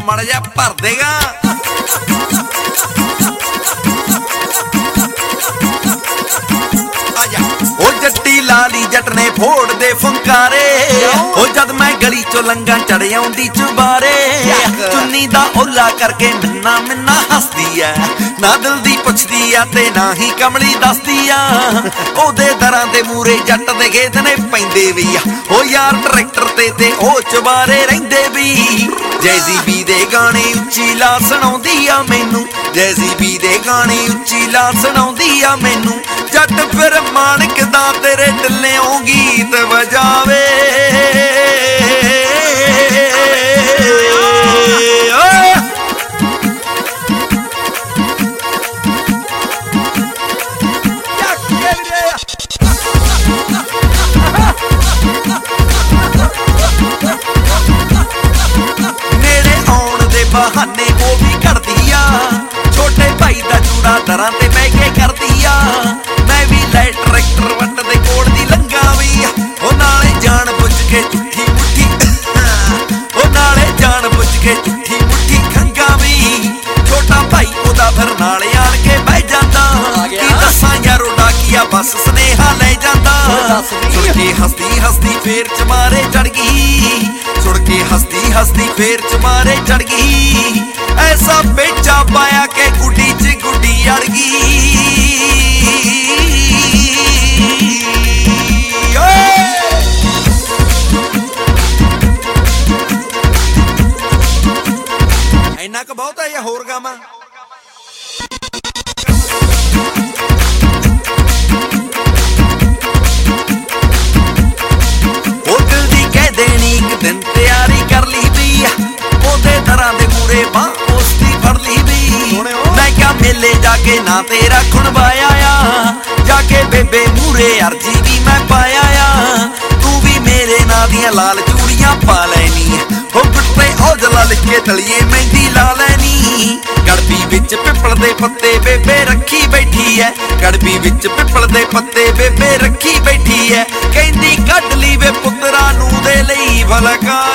ਮਾੜਾ ਜਿਹਾ ਭਰ ਦੇਗਾ। ਉਹ ਜੱਟੀ ਲਾਲੀ ਜੱਟ ਨੇ ਫੋੜ ਦੇ ਫੁੰਕਾਰੇ, ਉਹ ਜਦ ਮੈਂ ਗਲੀ ਚੋਂ ਲੰਘਾਂ ਚੜ ਆਉਂਦੀ ਚੁਬਾਰੇ। ਚੁੰਨੀ ਦਾ ਓਲਾ ਕਰਕੇ ਮਿੰਨਾ ਮਿੰਨਾ ਹੱਸਦੀ ਐ, ਨਾ ਦਿਲ ਦੀ ਪੁੱਛਦੀ ਆ ਤੇ ਨਾ ਹੀ ਕਮਲੀ ਦੱਸਦੀ ਆ। ਉਹਦੇ ਦਰਾਂ ਦੇ ਮੂਰੇ ਜੱਟ ਦੇ ਖੇਤ ਨੇ ਪੈਂਦੇ ਵੀ ਆ, ਉਹ ਯਾਰ ਟਰੈਕਟਰ ਤੇ ਉਹ ਚੁਬਾਰੇ ਰਹਿੰਦੇ ਵੀ। ਜੈਜ਼ੀਬੀ ਦੇ ਗਾਣੇ ਉੱਚੀ ਲਾ ਸੁਣਾਉਂਦੀ ਆ ਮੈਨੂੰ, ਜੈਜ਼ੀਬੀ ਦੇ ਗਾਣੇ ਉੱਚੀ ਲਾ ਸੁਣਾਉਂਦੀ ਆ ਮੈਨੂੰ। ਜੱਟ ਫਿਰ ਮਾਣਕ ਦਾ ਤੇਰੇ ਢਿੱਲਿਓਂ ਗੀਤ ਵਜਾਵੇ। ਨੇੜੇ ਆਉਣ ਦੇ ਬਹਾਨੇ ਉਹ ਵੀ ਕਰਦੀ ਆ, ਛੋਟੇ ਭਾਈ ਦਾ ਜੂੜਾ ਦਰਾਂ ਤੇ ਬਹਿ ਕੇ ਕਰਦੀ ਆ। ਮੈਂ ਵੀ ਲੈ ਟਰੈਕਟਰ ਵੱਟ ਦੇ ਕੋਲ ਦੀ ਲੰਘਾ ਵੀ, ਉਹ ਨਾਲੇ ਜਾਣ ਬੁੱਝ ਕੇ ਝੂਠੀ ਮੁੱਠੀ, ਉਹ ਨਾਲੇ ਜਾਣ ਬੁੱਝ ਕੇ ਝੂਠੀ ਮੁੱਠੀ ਖੰਗਾ ਵੀ। ਛੋਟਾ ਭਾਈ ਉਹਦਾ ਫਿਰ ਨਾਲ ਆਣ ਕੇ ਬਹਿ ਜਾਂਦਾ, ਕੀ ਦੱਸਾਂ ਯਾਰੋ ਡਾਕੀਆ ਬਸ ਸੁਨੇਹਾ ਲੈ ਜਾਂਦਾ। ਸੁਣ ਕੇ ਹੱਸਦੀ ਹੱਸਦੀ ਫੇਰ ਚਮਾਰੇ ਚੜ ਗਈ, ਸੁਣ ਕੇ ਹੱਸਦੀ ਹੱਸਦੀ ਫੇਰ ਚਮਾਰੇ ਚੜ ਗਈ। ਐਸਾ ਪੇਚਾ ਪਾਇਆ ਕਿ ਗੁੱਡੀ ਚ ਗੁੱਡੀ ਅੜ ਗਈ। ਇੰਨਾ ਕੁ ਬਹੁਤ ਹੈ ਜਾਂ ਹੋਰ ਗਾਵਾਂ? ਉਹ ਦਿਲ ਦੀ ਕਹਿ ਦੇਣੀ ਇੱਕ ਦਿਨ ਤਿਆਰੀ ਕਰ ਲਈ ਵੀ, ਉਹਦੇ ਦਰਾਂ ਦੇ ਮੂਰੇ ਬਾਂਹ ਉਸਦੀ ਫੜ ਲਈ ਵੀ। ਮੈਂ ਕਿਹਾ ਮੇਲੇ ਜਾ ਕੇ ਨਾ ਤੇਰਾ ਖੁਣਵਾਇਆ ਆ, ਜਾ ਕੇ ਬੇਬੇ ਮੂਰੇ ਅਰਜੀ ਵੀ ਮੈਂ ਪਾਇਆ ਆ। ਤੂੰ ਵੀ ਮੇਰੇ ਨਾਂ ਦੀਆਂ ਲਾਲ ਚੂੜੀਆਂ ਪਾ ਲੈਣੀ, ਉਹ ਗੁੱਟੇ ਔਜਲਾ ਲਿਖ ਕੇ ਤਲੀਏ ਮਹਿੰਦੀ ਲਾ ਲੈਣੀ। ਗੜਬੀ ਵਿੱਚ ਪਿੱਪਲ ਦੇ ਪੱਤੇ ਬੇਬੇ ਰੱਖੀ ਬੈਠੀ ਐ, ਗੜਬੀ ਵਿੱਚ ਪਿੱਪਲ ਦੇ ਪੱਤੇ ਬੇਬੇ ਰੱਖੀ ਬੈਠੀ ਐ। ਕਹਿੰਦੀ ਕੱਢ ਲਈ ਵੇ ਪੁੱਤਰਾਂ ਨੂੰ ਦੇ ਲਈ ਫਲਕਾ।